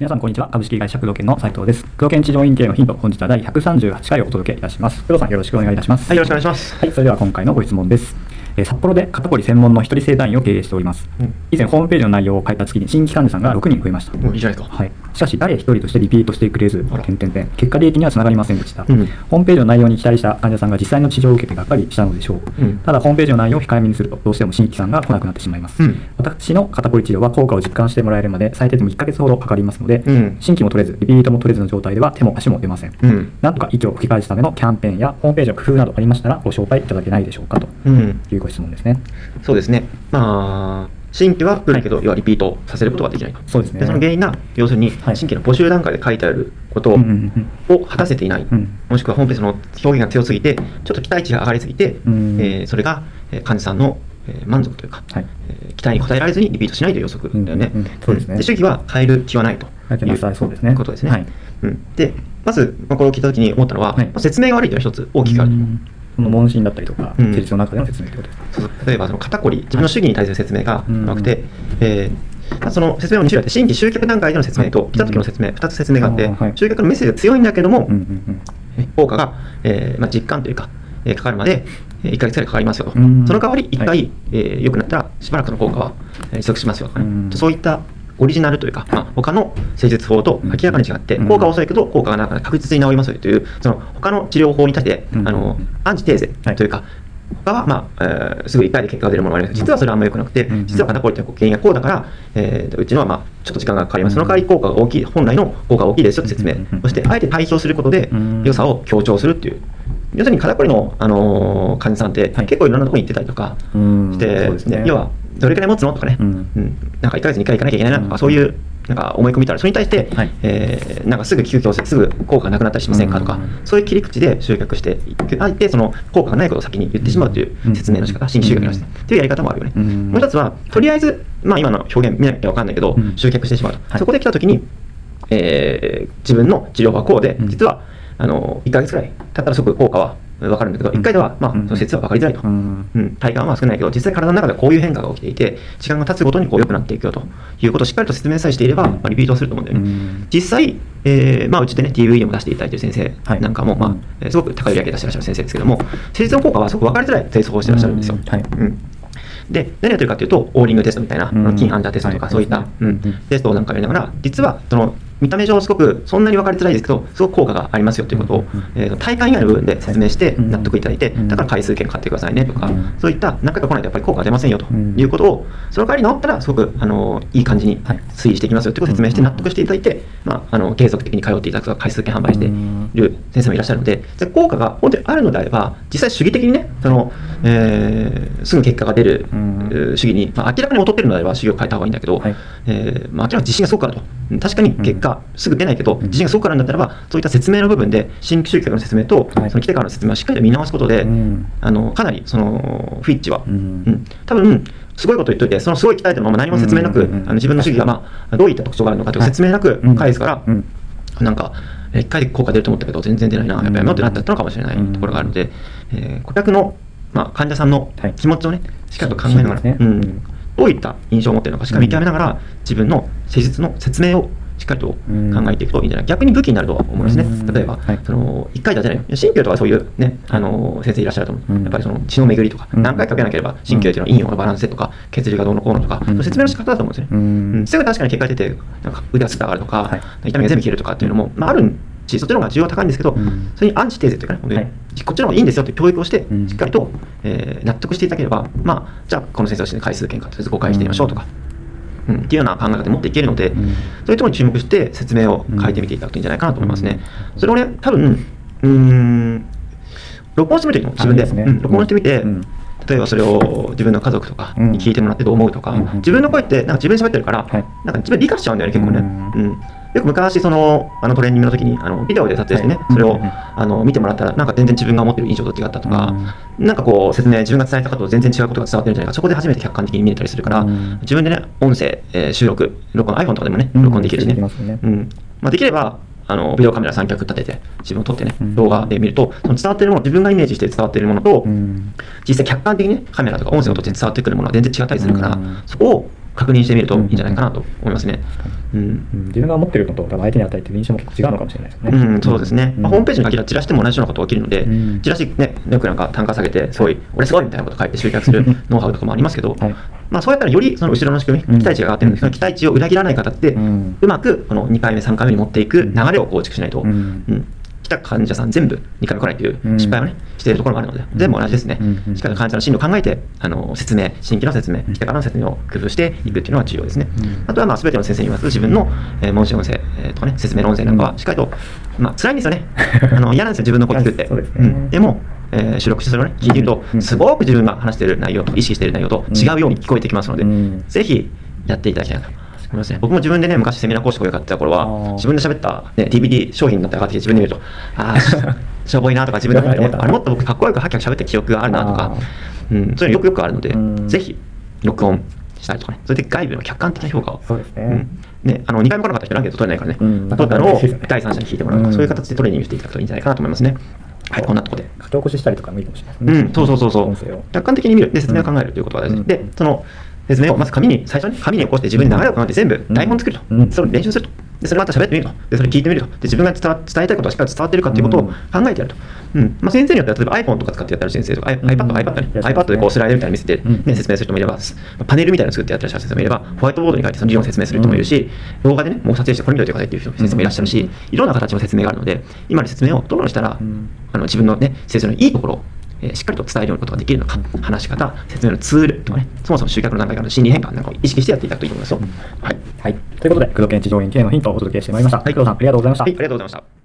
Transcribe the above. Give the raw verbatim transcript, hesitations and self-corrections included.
皆さんこんにちは。株式会社工藤研の斉藤です。工藤研地上院経営のヒント、本日はだいひゃくさんじゅうはちかいをお届けいたします。工藤さんよろしくお願いいたします。 はい、よろしくお願いします。 はい、それでは今回のご質問です。えー、札幌で肩こり専門の一人整体院を経営しております。うん、以前ホームページの内容を変えた月に新規患者さんがろくにん増えました。 もういいじゃないですか。 はい。しかし誰一人としてリピートしてくれず、点々点結果利益にはつながりませんでした。うん、ホームページの内容に期待した患者さんが実際の治療を受けてがっかりしたのでしょう。うん、ただホームページの内容を控えめにするとどうしても新規さんが来なくなってしまいます。うん、私の肩こり治療は効果を実感してもらえるまで最低でもいっかげつほどかかりますので、うん、新規も取れずリピートも取れずの状態では手も足も出ません。うん、なんとか息を吹き返すためのキャンペーンやホームページの工夫などありましたらご紹介いただけないでしょうかというご質問ですね。 うん、そうですね。まあ新規は来るけど、はい、要はリピートさせることができないと。 そうですね。 でその原因が要するに新規の募集段階で書いてあることを果たせていない、うん、もしくはホームページの表現が強すぎてちょっと期待値が上がりすぎて、うん、えー、それが患者さんの満足というか、はい、えー、期待に応えられずにリピートしないという予測だよね。そうですね。で主義は変える気はないということですね。はい、うん、でまず、まあ、これを聞いたときに思ったのは、はい、まあ、説明が悪いというのは一つ大きくあると思う。 その問診だったりとか、施術の中での説明ということです。 そうそう、例えばその肩こり、自分の主義に対する説明がなくて、えー、その説明をに種類あって、新規集客段階での説明と来た時の説明、ふたつ説明があって、はい、集客のメッセージが強いんだけども、効果が、えーまあ、実感というか、えー、かかるまでいっかげつくらいかかりますよと。その代わりいっかい、はい、えー、良くなったらしばらくの効果は持続しますよとかね。そういったオリジナルというか、まあ、他の施術法と明らかに違って、効果は遅いけど効果がなく確実に治りますよという、その他の治療法に対して、あのアンチテーゼというか、他は、まあえー、すぐいっかいで結果が出るものがあります。実はそれはあんまり良くなくて、実は肩こりという原因がこうだから、えー、うちのは、まあ、ちょっと時間がかかります。その代わり効果が大きい、本来の効果が大きいですよと説明。そして、あえて対比をすることで、良さを強調するっていう。要するに肩こりの、あのー、患者さんって、はい、結構いろんなところに行ってたりとかして、ね、要はどれくらい持つのとかね、うんうん、なんかいっかげつにいっかい行かなきゃいけないなとか、うん、そういうなんか思い込みとある。それに対して、はい、えー、なんかすぐ急遽すぐ効果がなくなったりしませんかとか、うん、そういう切り口で集客していく、あえてその効果がないことを先に言ってしまうという説明の仕方、新規集客の仕方というやり方もあるよね。うん、もう一つは、とりあえず、まあ、今の表現見なきゃ分かんないけど、うん、集客してしまうと、はい、そこで来たときに、えー、自分の治療はこうで、実はあのいっかげつくらい経ったらすぐ効果は分かるんだけど、いっかいでは、まあ、その説は分かりづらいと、うんうん、体感は少ないけど、実際体の中ではこういう変化が起きていて、時間が経つごとにこう良くなっていくよということをしっかりと説明さえしていれば、まあ、リピートすると思うんだよね。うん、実際、えーまあ、うちでね、ティーブイ でも出していただいている先生なんかも、はい、まあ、すごく高い売り上げ出してらっしゃる先生ですけども、施術の効果はすごく分かりづらいテストをしてらっしゃるんですよ。うん、はい、うん、で何やってるかというと、オーリングテストみたいな、うん、キンアンダーテストとか、そういった、はい、うん、テストをなんかやりながら、実はその見た目上すごくそんなに分かりづらいですけど、すごく効果がありますよということを、えー、体感以外の部分で説明して納得いただいて、だから回数券買ってくださいねとか、そういった何回か来ないとやっぱり効果が出ませんよということを、その代わり治ったらすごくあのいい感じに推移していきますよということを説明して納得していただいて、まあ、あの継続的に通っていただくとか、回数券販売している先生もいらっしゃるので、で効果が本当にあるのであれば、実際主義的にね、その、えー、すぐ結果が出る主義に、まあ、明らかに劣っているのであれば主義を変えた方がいいんだけど、はい、えーまあ、明らかに自信がすごくあると。確かに結果すぐ出ないけど、自信がすごくあるんだったらば、そういった説明の部分で新規集客の説明と、その来てからの説明をしっかりと見直すことで、あのかなりそのフィッチは、うん、多分すごいこと言っといて、そのすごい期待というのは何も説明なく、あの自分の主義が、まあ、どういった特徴があるのかという説明なく返すから、なんかいっかいで効果出ると思ったけど全然出ないな、やっぱりやめようってなったのかもしれないところがあるので、えー、顧客の、まあ、患者さんの気持ちをね、しっかりと考えながら、ね、うん、どういった印象を持っているのかしっかり見極めながら、自分の施術の説明をしっかりと考えていくといいんじゃない、逆に武器になるとは思いますね。例えば、はい、そのいっかいでは出ない、鍼灸とかそういう、ね、あの先生いらっしゃると思う。やっぱりその血の巡りとか、何回かけなければ鍼灸というのは陰陽のバランスとか、血流がどうのこうのとか、うん、説明の仕方だと思うんですね。うん、すぐ確かに結果が出て、なんか腕がすって上がるとか、はい、痛みが全部消えるとかっていうのも、まあ、あるし、そっちの方が需要は高いんですけど、うん、それにアンチテーゼというかね、はい、こっちの方がいいんですよという教育をして、しっかりと、えー、納得していただければ、まあ、じゃあこの先生として回数券かとりあえずごかいしてみましょうとか。うん、っていうような考え方で持っていけるので、うん、そういうところに注目して説明を変えてみていただくといいんじゃないかなと思いますね。うん、それをね、多分、うーん、録音してみるときも自分で、ね、うん、録音してみて、うん、例えばそれを自分の家族とかに聞いてもらってどう思うとか、うん、自分の声ってなんか自分で喋ってるから、はい、なんか自分で理解しちゃうんだよね、結構ね。うんうん、よく昔そのあのトレーニングの時にあのビデオで撮影してね、はい、それを、うん、あの見てもらったらなんか全然自分が思ってる印象と違ったとか、うん、なんかこう説明自分が伝えたことと全然違うことが伝わってるんじゃないか、そこで初めて客観的に見れたりするから、うん、自分でね音声、えー、収録録音 iPhone とかでもね録音できるしね、うん、まあ、できればあのビデオカメラ三脚立てて自分を撮ってね、うん、動画で見るとその伝わっているもの、自分がイメージして伝わっているものと、うん、実際客観的に、ね、カメラとか音声を撮って伝わってくるものは全然違ったりするから、うん、そこを確認してみるといいんじゃないかなと思いますね。 うんうん、自分が持ってるのと多分相手に与えてる印象も結構違うのかもしれないですね。 うん、そうですね。うん、まあ、ホームページに限らずチラシでも同じようなことが起きるので、うん、チラシね、よくなんか単価下げて、すごい、俺すごいみたいなこと書いて集客するノウハウとかもありますけど、はい、まあそうやったらよりその後ろの仕組み、期待値が上がってるんですけど、期待値を裏切らない方って、うん、うまくこのにかいめ、さんかいめに持っていく流れを構築しないと、うんうん来た患者さん全部にかいめ来ないという失敗をね、しているところもあるので、全部同じですね。しっかり患者の進路を考えて、あの説明、新規の説明、来てからの説明を工夫していくっていうのが重要ですね。あとはまあ全ての先生に言います自分の、えー、問診音声、えー、とかね、説明の音声なんかはしっかりと、まあ辛いんですよね。あの嫌なんですよ、自分の声聞くって。うん、でも、えー、収録してそれをね、聞いてみると、すごく自分が話している内容と、意識している内容と違うように聞こえてきますので、ぜひやっていただきたいなと。ね、僕も自分でね、昔セミナー講師とかやってた頃は、自分で喋った、ね、ディーブイディー 商品になって上がってきて自分で見ると、ああ、しょぼいなとか自分で思って、あれもっと僕かっこよくハキハキ喋った記憶があるなとか、うん、そういうのよくよくあるので、ぜひ録音したりとかね、それで外部の客観的な評価を、そうですね。うんね、あのにかいめ来なかった人アンケート取れないからね、うん、取ったのをだいさん者に聞いてもらうとか、うん、そういう形でトレーニングしていただくといいんじゃないかなと思いますね。はい、こんなところで。 書き起こししたりとかもいいかもしれないですね。うん、そうそうそうそう。客観的に見る。で、説明を考えるということが大事、うん、で、その説明をまず紙に、最初に紙に起こして自分で流れを考えて全部台本作ると。うん、それを練習すると。で、それまた喋ってみると。で、それ聞いてみると。で、自分が伝わ伝えたいことがしっかり伝わっているかということを考えてやると。うん。まあ、先生によっては、例えば iPhone とか使ってやってる先生とか、iPad、iPad ね、iPad でこうスライドみたいに見せて、ね、説明する人もいれば、パネルみたいなの作ってやってらっしゃる先生もいれば、ホワイトボードに書いてその理論を説明する人もいるし、動画でね、もう撮影してこれ見といてくださいっていう先生もいらっしゃるし、いろんな形の説明があるので、今の説明をどうしたら、あの自分のね、先生のいいところをえー、しっかりと伝えるようなことができるのか、話し方、説明のツールとかね、そもそも集客の段階からの心理変換なんかを意識してやっていただくといいと思いますよ。はい。 はい。ということで、工藤健治上院系のヒントをお届けしてまいりました。はい、工藤さん、ありがとうございました。 はい、ありがとうございました。